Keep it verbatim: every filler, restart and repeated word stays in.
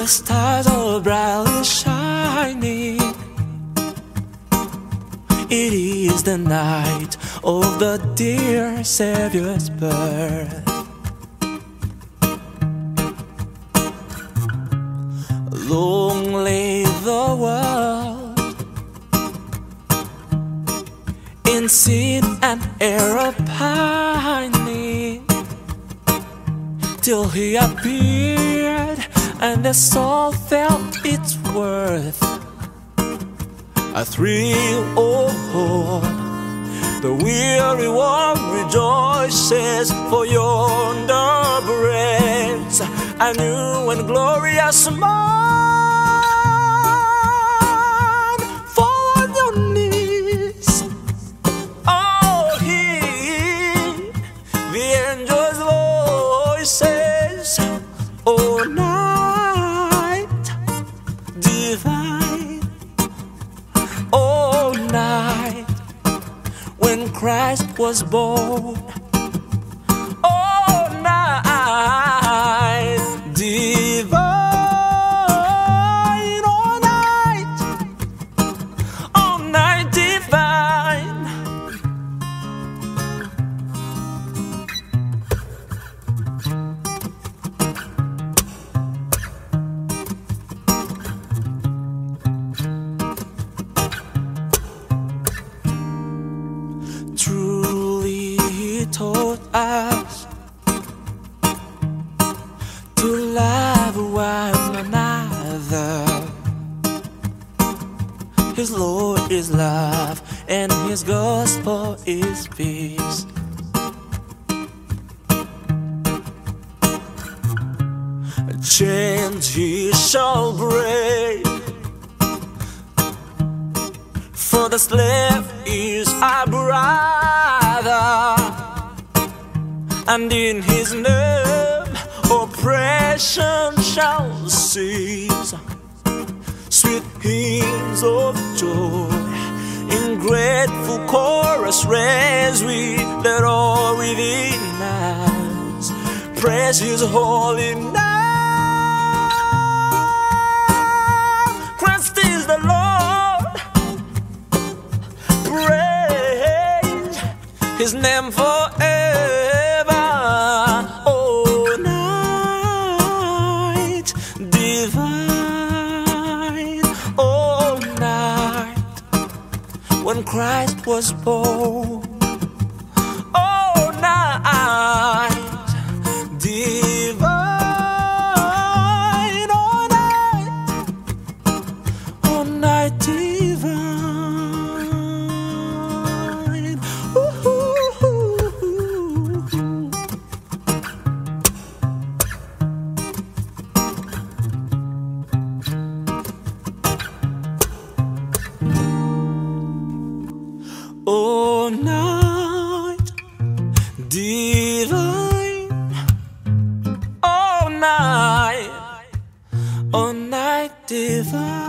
the stars are brightly shining. It is the night of the dear Savior's birth. Long lay the world in sin and error pining, till he appeared and the soul felt its worth. A thrill of hope, the weary one rejoices, for yonder breaks a new and glorious morn. Fall on your knees, oh, hear the angels' voices, oh, night divine, oh, night when Christ was born, oh, night divine, oh, night, oh, night divine. Truly he taught us to love one another. His Lord is love and his gospel is peace. Chains he shall break, for the slave is our brother, and in his name oppression shall cease. Sweet hymns of joy in grateful chorus raise we, that all within us praise his holy name. Christ is the Lord, praise his name forever. Oh, night divine, oh, night when Christ was born, oh, night divine, oh, night, oh, night divine. Oh, night divine, oh, night, oh, night divine.